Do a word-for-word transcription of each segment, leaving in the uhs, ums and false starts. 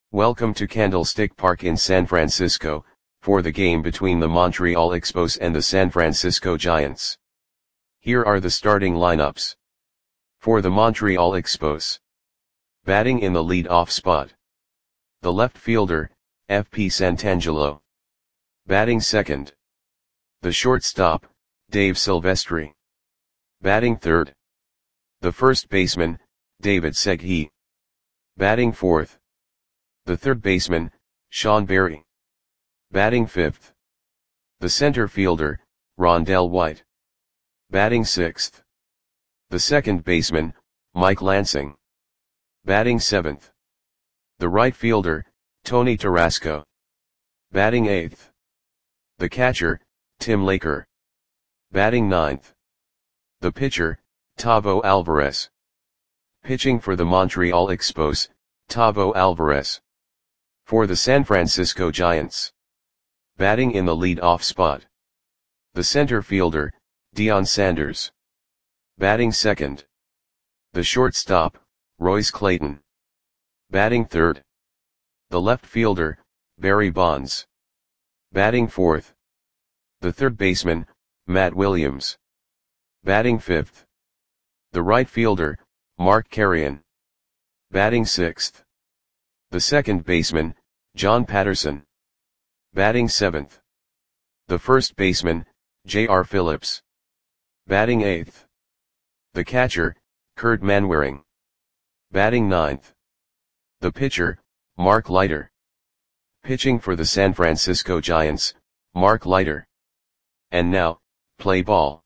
Welcome to Candlestick Park in San Francisco, for the game between the Montreal Expos and the San Francisco Giants. Here are the starting lineups. For the Montreal Expos. Batting in the lead-off spot. The left fielder, F P Santangelo. Batting second. The shortstop, Dave Silvestri. Batting third. The first baseman, David Segui. Batting fourth. The third baseman, Sean Berry. Batting fifth. The center fielder, Rondell White. Batting sixth. The second baseman, Mike Lansing. Batting seventh. The right fielder, Tony Tarasco. Batting eighth. The catcher, Tim Laker. Batting ninth. The pitcher, Tavo Alvarez. Pitching for the Montreal Expos, Tavo Alvarez. For the San Francisco Giants. Batting in the lead-off spot. The center fielder, Deion Sanders. Batting second. The shortstop, Royce Clayton. Batting third. The left fielder, Barry Bonds. Batting fourth. The third baseman, Matt Williams. Batting fifth. The right fielder, Mark Carreon. Batting sixth. The second baseman, John Patterson. Batting seventh. The first baseman, J R Phillips. Batting eighth. The catcher, Kurt Manwaring. Batting ninth. The pitcher, Mark Leiter. Pitching for the San Francisco Giants, Mark Leiter. And now, play ball.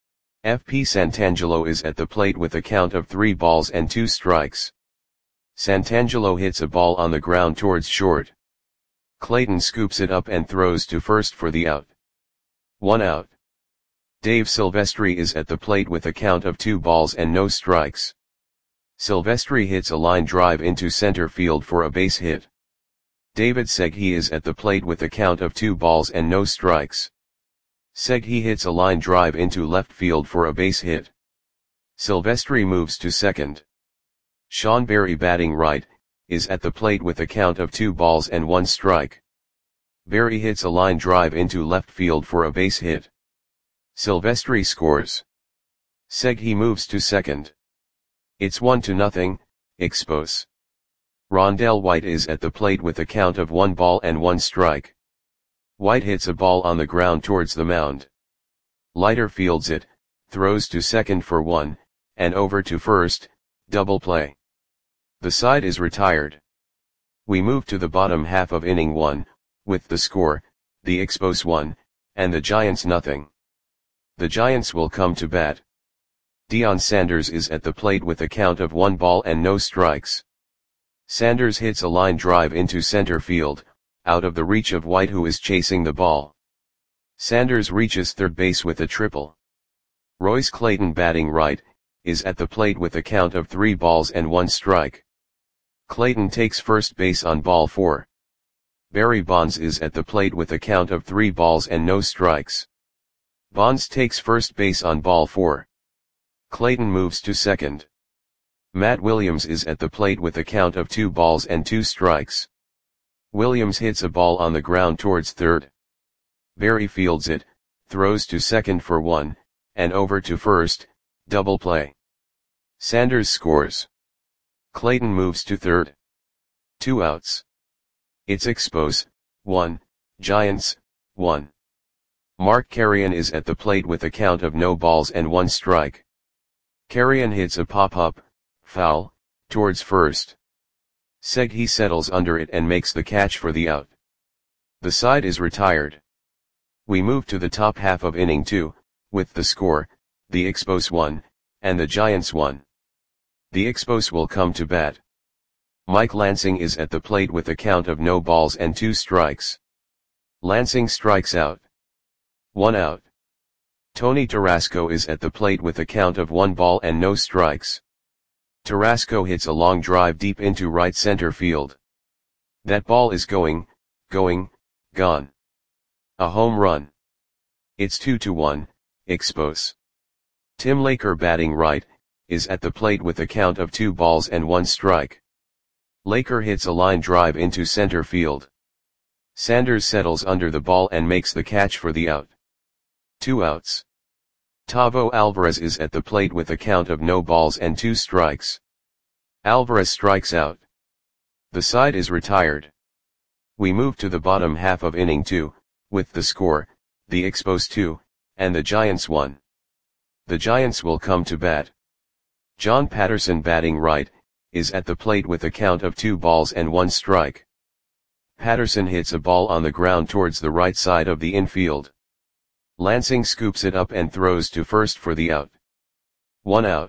F P Santangelo is at the plate with a count of three balls and two strikes. Santangelo hits a ball on the ground towards short. Clayton scoops it up and throws to first for the out. One out. Dave Silvestri is at the plate with a count of two balls and no strikes. Silvestri hits a line drive into center field for a base hit. David Segui is at the plate with a count of two balls and no strikes. Segui hits a line drive into left field for a base hit. Silvestri moves to second. Sean Berry, batting right, is at the plate with a count of two balls and one strike. Berry hits a line drive into left field for a base hit. Silvestri scores. Segui moves to second. It's one to nothing, Expos. Rondell White is at the plate with a count of one ball and one strike. White hits a ball on the ground towards the mound. Leiter fields it, throws to second for one, and over to first, double play. The side is retired. We move to the bottom half of inning one, with the score, the Expos one, and the Giants nothing. The Giants will come to bat. Deion Sanders is at the plate with a count of one ball and no strikes. Sanders hits a line drive into center field, out of the reach of White, who is chasing the ball. Sanders reaches third base with a triple. Royce Clayton, batting right, is at the plate with a count of three balls and one strike. Clayton takes first base on ball four. Barry Bonds is at the plate with a count of three balls and no strikes. Bonds takes first base on ball four. Clayton moves to second. Matt Williams is at the plate with a count of two balls and two strikes. Williams hits a ball on the ground towards third. Barry fields it, throws to second for one, and over to first, double play. Sanders scores. Clayton moves to third. Two outs. It's Expos, one, Giants, one. Mark Carreon is at the plate with a count of no balls and one strike. Carreon hits a pop-up, foul, towards first. Segui settles under it and makes the catch for the out. The side is retired. We move to the top half of inning two, with the score, the Expos one, and the Giants one. The Expos will come to bat. Mike Lansing is at the plate with a count of no balls and two strikes. Lansing strikes out. One out. Tony Tarasco is at the plate with a count of one ball and no strikes. Tarasco hits a long drive deep into right center field. That ball is going, going, gone. A home run. It's two to one, Expos. Tim Laker, batting right, is at the plate with a count of two balls and one strike. Laker hits a line drive into center field. Sanders settles under the ball and makes the catch for the out. Two outs. Tavo Alvarez is at the plate with a count of no balls and two strikes. Alvarez strikes out. The side is retired. We move to the bottom half of inning two, with the score, the Expos two, and the Giants one. The Giants will come to bat. John Patterson, batting right, is at the plate with a count of two balls and one strike. Patterson hits a ball on the ground towards the right side of the infield. Lansing scoops it up and throws to first for the out. One out.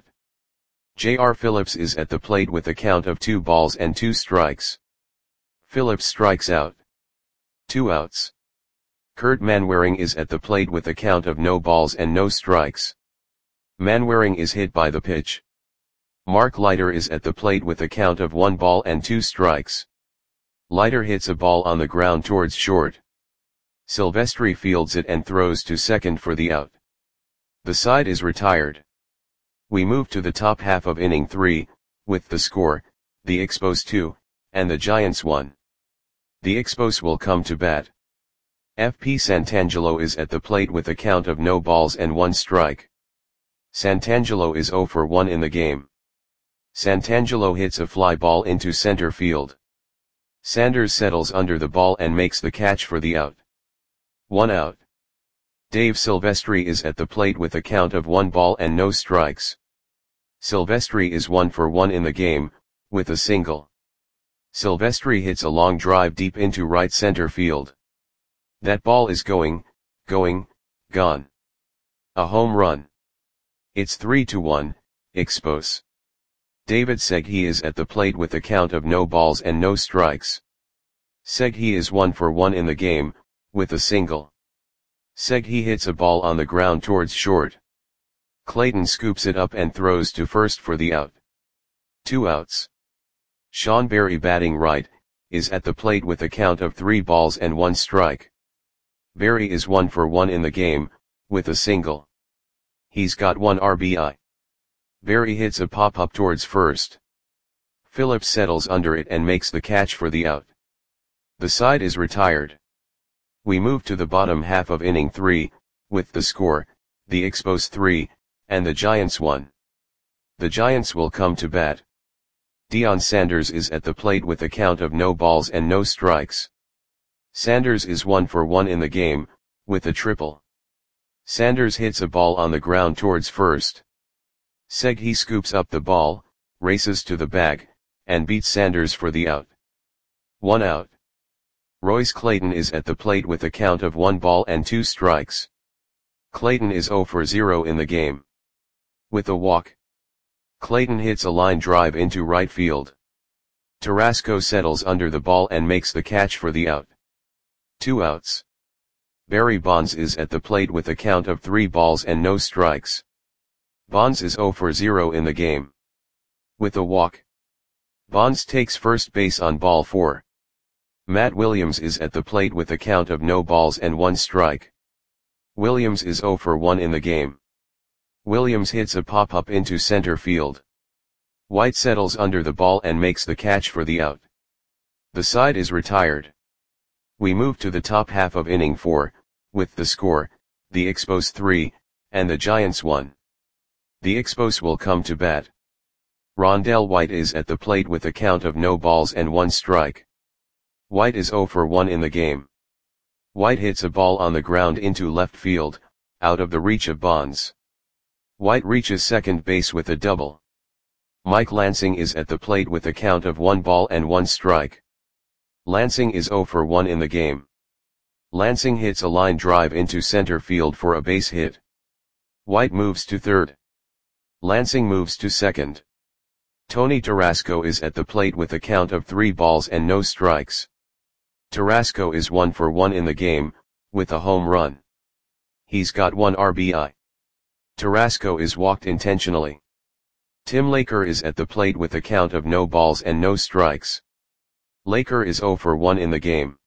J R Phillips is at the plate with a count of two balls and two strikes. Phillips strikes out. Two outs. Kurt Manwaring is at the plate with a count of no balls and no strikes. Manwaring is hit by the pitch. Mark Leiter is at the plate with a count of one ball and two strikes. Leiter hits a ball on the ground towards short. Silvestri fields it and throws to second for the out. The side is retired. We move to the top half of inning three, with the score, the Expos two, and the Giants one. The Expos will come to bat. F P Santangelo is at the plate with a count of no balls and one strike. Santangelo is zero for one in the game. Santangelo hits a fly ball into center field. Sanders settles under the ball and makes the catch for the out. One out. Dave Silvestri is at the plate with a count of one ball and no strikes. Silvestri is one for one in the game, with a single. Silvestri hits a long drive deep into right center field. That ball is going, going, gone. A home run. It's three to one, Expos. David Segui is at the plate with a count of no balls and no strikes. Segui is one for one in the game, with a single. Segui hits a ball on the ground towards short. Clayton scoops it up and throws to first for the out. Two outs. Sean Berry, batting right, is at the plate with a count of three balls and one strike. Berry is one for one in the game, with a single. He's got one R B I. Berry hits a pop-up towards first. Phillips settles under it and makes the catch for the out. The side is retired. We move to the bottom half of inning three, with the score, the Expos three, and the Giants one. The Giants will come to bat. Deion Sanders is at the plate with a count of no balls and no strikes. Sanders is one for one in the game, with a triple. Sanders hits a ball on the ground towards first. Segui scoops up the ball, races to the bag, and beats Sanders for the out. One out. Royce Clayton is at the plate with a count of one ball and two strikes. Clayton is zero for zero in the game. With a walk. Clayton hits a line drive into right field. Tarasco settles under the ball and makes the catch for the out. Two outs. Barry Bonds is at the plate with a count of three balls and no strikes. Bonds is zero for zero in the game. With a walk. Bonds takes first base on ball four. Matt Williams is at the plate with a count of no balls and one strike. Williams is zero for one in the game. Williams hits a pop-up into center field. White settles under the ball and makes the catch for the out. The side is retired. We move to the top half of inning four, with the score, the Expos three, and the Giants one. The Expos will come to bat. Rondell White is at the plate with a count of no balls and one strike. White is zero for one in the game. White hits a ball on the ground into left field, out of the reach of Bonds. White reaches second base with a double. Mike Lansing is at the plate with a count of one ball and one strike. Lansing is zero for one in the game. Lansing hits a line drive into center field for a base hit. White moves to third. Lansing moves to second. Tony Tarasco is at the plate with a count of three balls and no strikes. Tarasco is one for one in the game, with a home run. He's got one R B I. Tarasco is walked intentionally. Tim Laker is at the plate with a count of no balls and no strikes. Laker is zero for one in the game.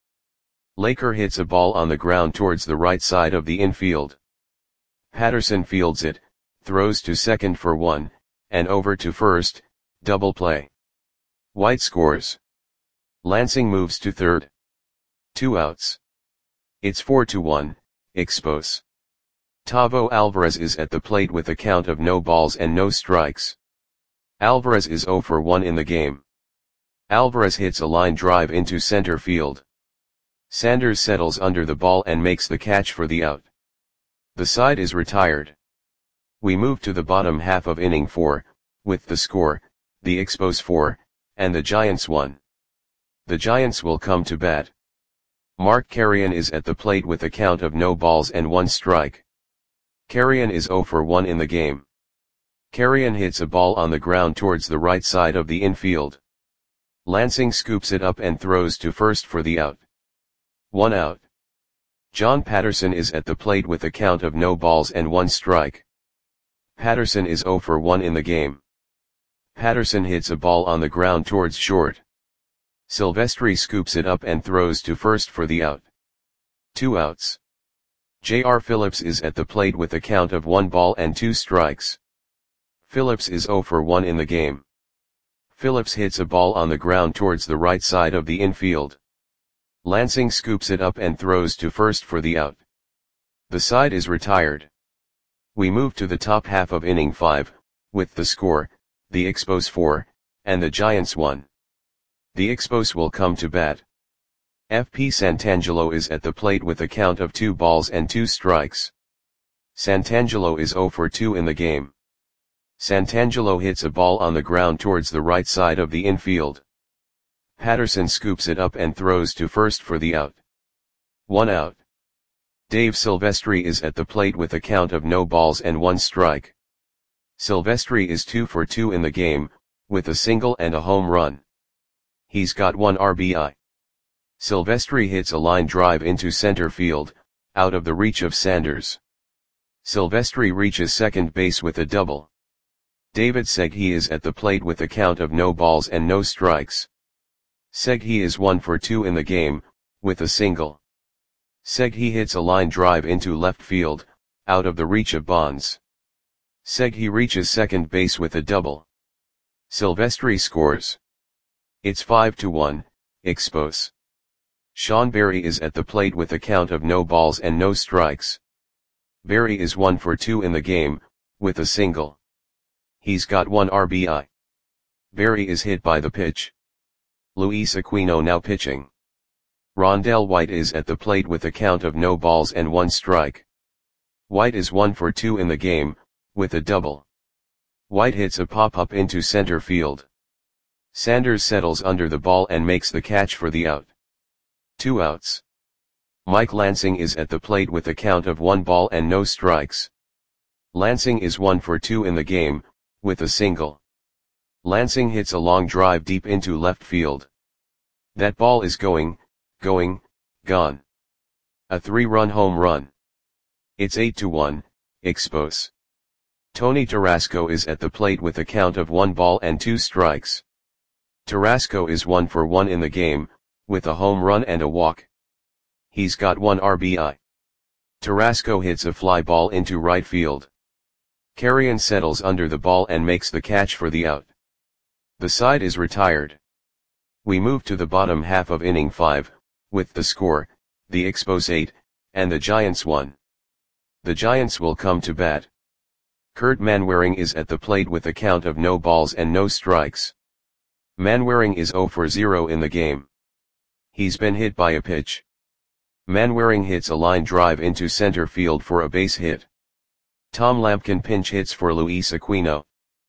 Laker hits a ball on the ground towards the right side of the infield. Patterson fields it, throws to second for one, and over to first, double play. White scores. Lansing moves to third. Two outs. It's four to one, Expos. Tavo Alvarez is at the plate with a count of no balls and no strikes. Alvarez is zero for one in the game. Alvarez hits a line drive into center field. Sanders settles under the ball and makes the catch for the out. The side is retired. We move to the bottom half of inning four, with the score, the Expos four, and the Giants one. The Giants will come to bat. Mark Carrion is at the plate with a count of no balls and one strike. Carrion is zero for one in the game. Carrion hits a ball on the ground towards the right side of the infield. Lansing scoops it up and throws to first for the out. One out. John Patterson is at the plate with a count of no balls and one strike. Patterson is zero for one in the game. Patterson hits a ball on the ground towards short. Silvestri scoops it up and throws to first for the out. Two outs. J R Phillips is at the plate with a count of one ball and two strikes. Phillips is zero for one in the game. Phillips hits a ball on the ground towards the right side of the infield. Lansing scoops it up and throws to first for the out. The side is retired. We move to the top half of inning five, with the score, the Expos four, and the Giants one. The Expos will come to bat. F P Santangelo is at the plate with a count of two balls and two strikes. Santangelo is zero for two in the game. Santangelo hits a ball on the ground towards the right side of the infield. Patterson scoops it up and throws to first for the out. One out. Dave Silvestri is at the plate with a count of no balls and one strike. Silvestri is two for two in the game, with a single and a home run. He's got one R B I. Silvestri hits a line drive into center field, out of the reach of Sanders. Silvestri reaches second base with a double. David Segui is at the plate with a count of no balls and no strikes. Segui is one for two in the game, with a single. Segui hits a line drive into left field, out of the reach of Bonds. Segui reaches second base with a double. Silvestri scores. It's five to one, Expos. Sean Berry is at the plate with a count of no balls and no strikes. Berry is one for two in the game, with a single. He's got one R B I. Berry is hit by the pitch. Luis Aquino now pitching. Rondell White is at the plate with a count of no balls and one strike. White is one for two in the game, with a double. White hits a pop-up into center field. Sanders settles under the ball and makes the catch for the out. Two outs. Mike Lansing is at the plate with a count of one ball and no strikes. Lansing is one for two in the game, with a single. Lansing hits a long drive deep into left field. That ball is going, going, gone. A three-run home run. It's eight to one, Expos. Tony Tarasco is at the plate with a count of one ball and two strikes. Tarasco is one for one in the game, with a home run and a walk. He's got one R B I. Tarasco hits a fly ball into right field. Carrion settles under the ball and makes the catch for the out. The side is retired. We move to the bottom half of inning five, with the score, the Expos eight, and the Giants one. The Giants will come to bat. Kurt Manwaring is at the plate with a count of no balls and no strikes. Manwaring is zero for zero in the game. He's been hit by a pitch. Manwaring hits a line drive into center field for a base hit. Tom Lampkin pinch hits for Luis Aquino.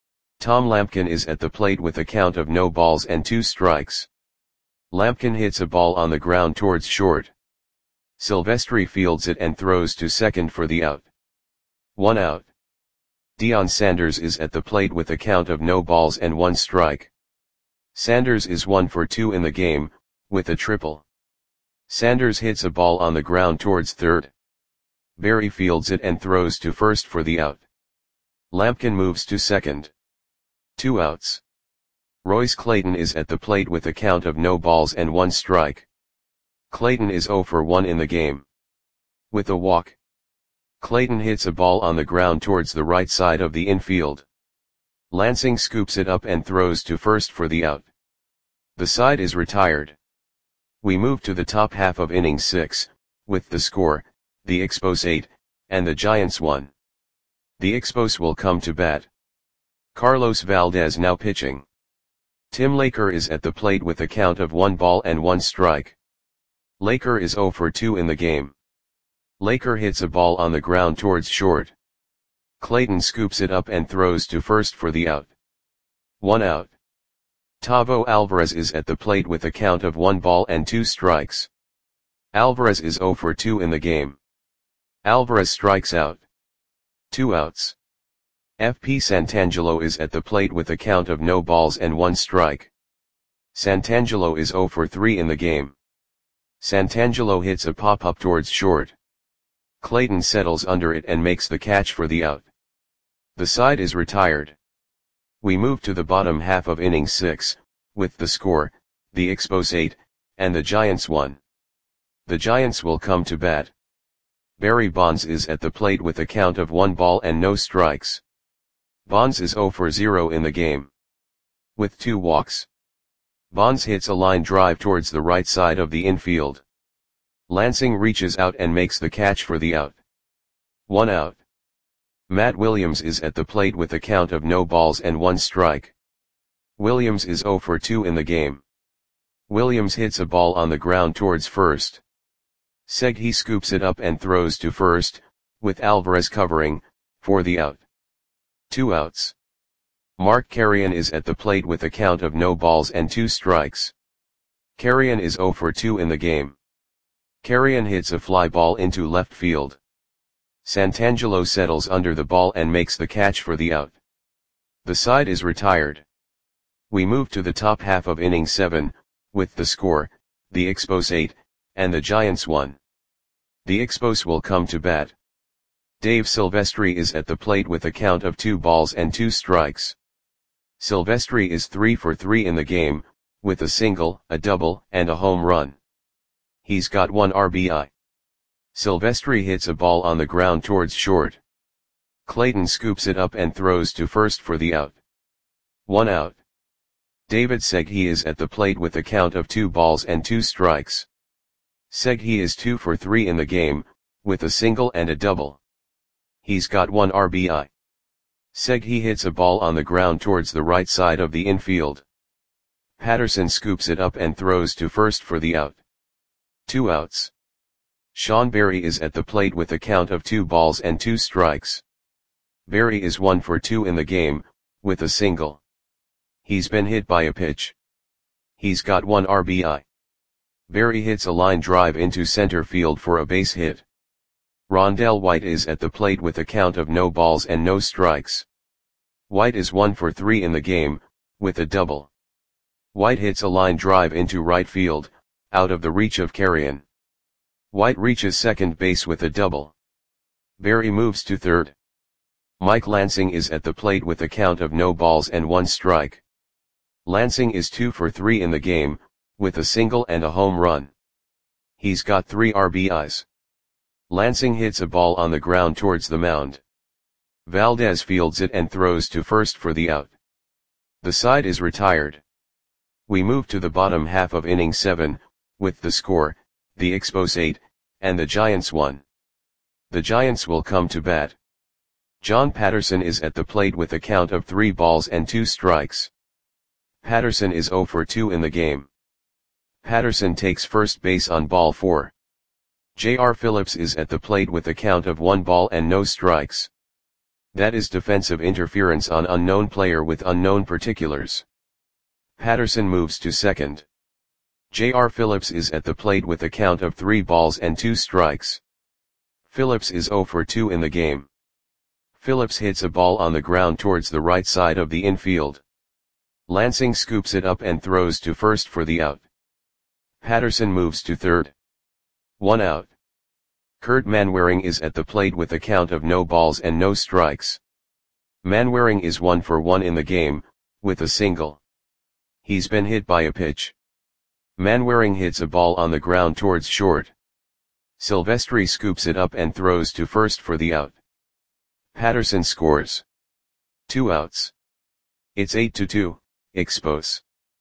Tom Lampkin is at the plate with a count of no balls and two strikes. Lampkin hits a ball on the ground towards short. Silvestri fields it and throws to second for the out. One out. Deion Sanders is at the plate with a count of no balls and one strike. Sanders is one for two in the game, with a triple. Sanders hits a ball on the ground towards third. Berry fields it and throws to first for the out. Lampkin moves to second. Two outs. Royce Clayton is at the plate with a count of no balls and one strike. Clayton is zero for one in the game. With a walk. Clayton hits a ball on the ground towards the right side of the infield. Lansing scoops it up and throws to first for the out. The side is retired. We move to the top half of innings six, with the score, the Expos eight, and the Giants one. The Expos will come to bat. Carlos Valdez now pitching. Tim Laker is at the plate with a count of one ball and one strike. Laker is zero for two in the game. Laker hits a ball on the ground towards short. Clayton scoops it up and throws to first for the out. One out. Tavo Alvarez is at the plate with a count of one ball and two strikes. Alvarez is zero for two in the game. Alvarez strikes out. Two outs. F P Santangelo is at the plate with a count of no balls and one strike. Santangelo is zero for three in the game. Santangelo hits a pop-up towards short. Clayton settles under it and makes the catch for the out. The side is retired. We move to the bottom half of inning six, with the score, the Expos eight, and the Giants one. The Giants will come to bat. Barry Bonds is at the plate with a count of one ball and no strikes. Bonds is zero for zero in the game. With two walks. Bonds hits a line drive towards the right side of the infield. Lansing reaches out and makes the catch for the out. One out. Matt Williams is at the plate with a count of no balls and one strike. Williams is zero for two in the game. Williams hits a ball on the ground towards first. Segui scoops it up and throws to first, with Alvarez covering, for the out. Two outs. Mark Carrion is at the plate with a count of no balls and two strikes. Carrion is zero for two in the game. Carrion hits a fly ball into left field. Santangelo settles under the ball and makes the catch for the out. The side is retired. We move to the top half of inning seven, with the score, the Expos eight, and the Giants one. The Expos will come to bat. Dave Silvestri is at the plate with a count of two balls and two strikes. Silvestri is three for three in the game, with a single, a double, and a home run. He's got one R B I. Silvestri hits a ball on the ground towards short. Clayton scoops it up and throws to first for the out. One out. David Segui is at the plate with a count of two balls and two strikes. Segui is two for three in the game, with a single and a double. He's got one R B I. Segui hits a ball on the ground towards the right side of the infield. Patterson scoops it up and throws to first for the out. Two outs. Sean Berry is at the plate with a count of two balls and two strikes. Berry is one for two in the game, with a single. He's been hit by a pitch. He's got one R B I. Berry hits a line drive into center field for a base hit. Rondell White is at the plate with a count of no balls and no strikes. White is one for three in the game, with a double. White hits a line drive into right field, out of the reach of Carrion. White reaches second base with a double. Berry moves to third. Mike Lansing is at the plate with a count of no balls and one strike. Lansing is two for three in the game, with a single and a home run. He's got three R B Is. Lansing hits a ball on the ground towards the mound. Valdez fields it and throws to first for the out. The side is retired. We move to the bottom half of inning seven, with the score, the Expos eight, and the Giants one. The Giants will come to bat. John Patterson is at the plate with a count of three balls and two strikes. Patterson is zero for two in the game. Patterson takes first base on ball four. J R Phillips is at the plate with a count of one ball and no strikes. That is defensive interference on unknown player with unknown particulars. Patterson moves to second. J R Phillips is at the plate with a count of three balls and two strikes. Phillips is zero for two in the game. Phillips hits a ball on the ground towards the right side of the infield. Lansing scoops it up and throws to first for the out. Patterson moves to third. One out. Kurt Manwaring is at the plate with a count of no balls and no strikes. Manwaring is one for one in the game, with a single. He's been hit by a pitch. Manwaring hits a ball on the ground towards short. Silvestri scoops it up and throws to first for the out. Patterson scores. Two outs. It's eight to two, Expos.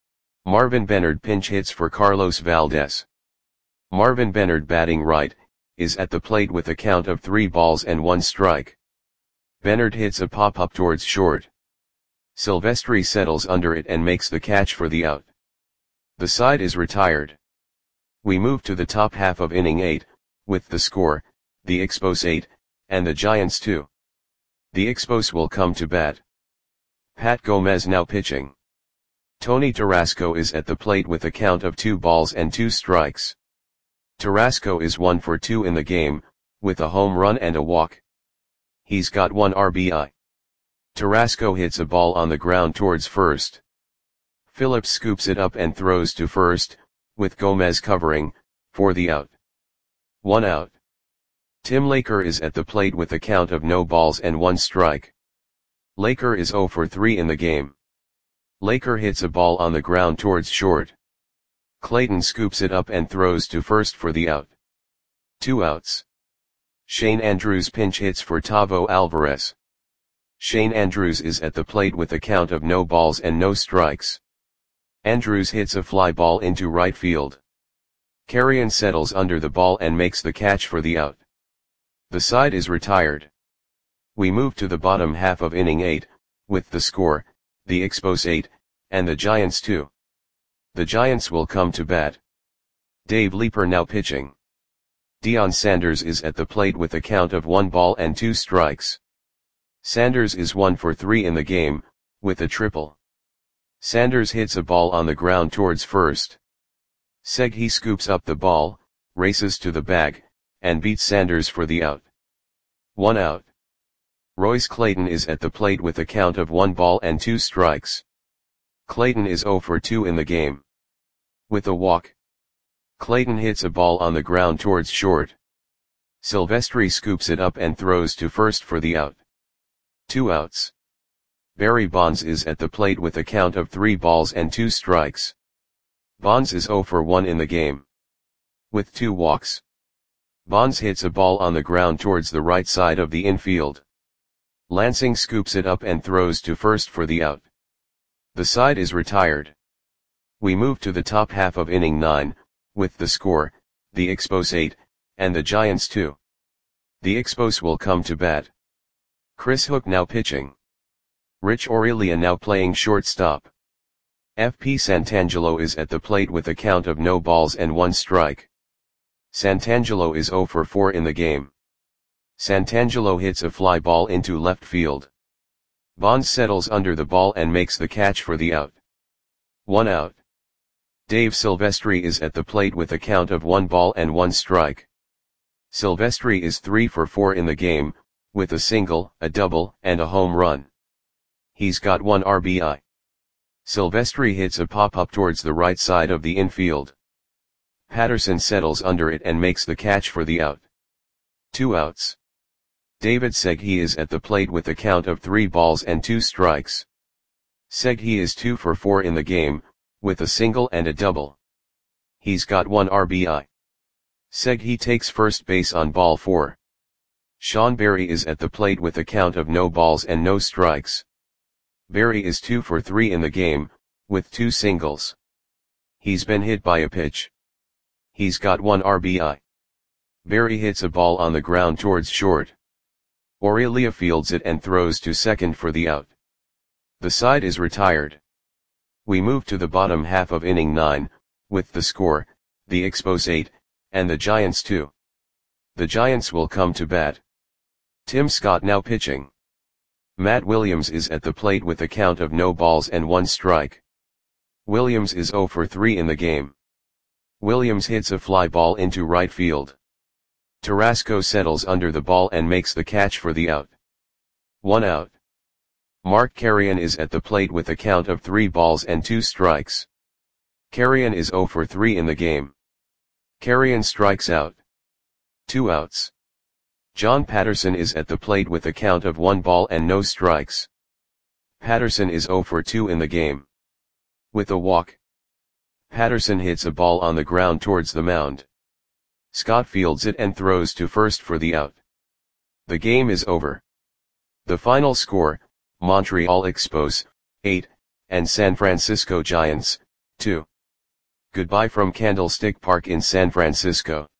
Marvin Benard pinch hits for Carlos Valdez. Marvin Benard batting right, is at the plate with a count of three balls and one strike. Benard hits a pop-up towards short. Silvestri settles under it and makes the catch for the out. The side is retired. We move to the top half of inning eight, with the score, the Expos eight, and the Giants two. The Expos will come to bat. Pat Gomez now pitching. Tony Tarasco is at the plate with a count of two balls and two strikes. Tarasco is one for two in the game, with a home run and a walk. He's got one R B I. Tarasco hits a ball on the ground towards first. Phillips scoops it up and throws to first, with Gomez covering, for the out. One out. Tim Laker is at the plate with a count of no balls and one strike. Laker is zero for three in the game. Laker hits a ball on the ground towards short. Clayton scoops it up and throws to first for the out. Two outs. Shane Andrews pinch hits for Tavo Alvarez. Shane Andrews is at the plate with a count of no balls and no strikes. Andrews hits a fly ball into right field. Carrion settles under the ball and makes the catch for the out. The side is retired. We move to the bottom half of inning eight, with the score, the Expos eight, and the Giants two. The Giants will come to bat. Dave Leeper now pitching. Deion Sanders is at the plate with a count of one ball and two strikes. Sanders is one for three in the game, with a triple. Sanders hits a ball on the ground towards first. Seghi scoops up the ball, races to the bag, and beats Sanders for the out. One out. Royce Clayton is at the plate with a count of one ball and two strikes. Clayton is zero for two in the game. With a walk. Clayton hits a ball on the ground towards short. Silvestri scoops it up and throws to first for the out. Two outs. Barry Bonds is at the plate with a count of three balls and two strikes. Bonds is zero for one in the game. With two walks. Bonds hits a ball on the ground towards the right side of the infield. Lansing scoops it up and throws to first for the out. The side is retired. We move to the top half of inning nine, with the score, the Expos eight, and the Giants two. The Expos will come to bat. Chris Hook now pitching. Rich Aurelia now playing shortstop. F P Santangelo is at the plate with a count of no balls and one strike. Santangelo is zero for four in the game. Santangelo hits a fly ball into left field. Bonds settles under the ball and makes the catch for the out. One out. Dave Silvestri is at the plate with a count of one ball and one strike. Silvestri is three for four in the game, with a single, a double, and a home run. He's got one R B I. Silvestri hits a pop-up towards the right side of the infield. Patterson settles under it and makes the catch for the out. Two outs. David Seghi is at the plate with a count of three balls and two strikes. Seghi is two for four in the game, with a single and a double. He's got one R B I. Seghi takes first base on ball four. Sean Berry is at the plate with a count of no balls and no strikes. Berry is two for three in the game, with two singles. He's been hit by a pitch. He's got one R B I. Berry hits a ball on the ground towards short. Aurelia fields it and throws to second for the out. The side is retired. We move to the bottom half of inning nine, with the score, the Expos eight, and the Giants two. The Giants will come to bat. Tim Scott now pitching. Matt Williams is at the plate with a count of no balls and one strike. Williams is zero for three in the game. Williams hits a fly ball into right field. Tarasco settles under the ball and makes the catch for the out. One out. Mark Carrion is at the plate with a count of three balls and two strikes. Carrion is zero for three in the game. Carrion strikes out. Two outs. John Patterson is at the plate with a count of one ball and no strikes. Patterson is zero for two in the game. With a walk. Patterson hits a ball on the ground towards the mound. Scott fields it and throws to first for the out. The game is over. The final score, Montreal Expos, eight, and San Francisco Giants, two. Goodbye from Candlestick Park in San Francisco.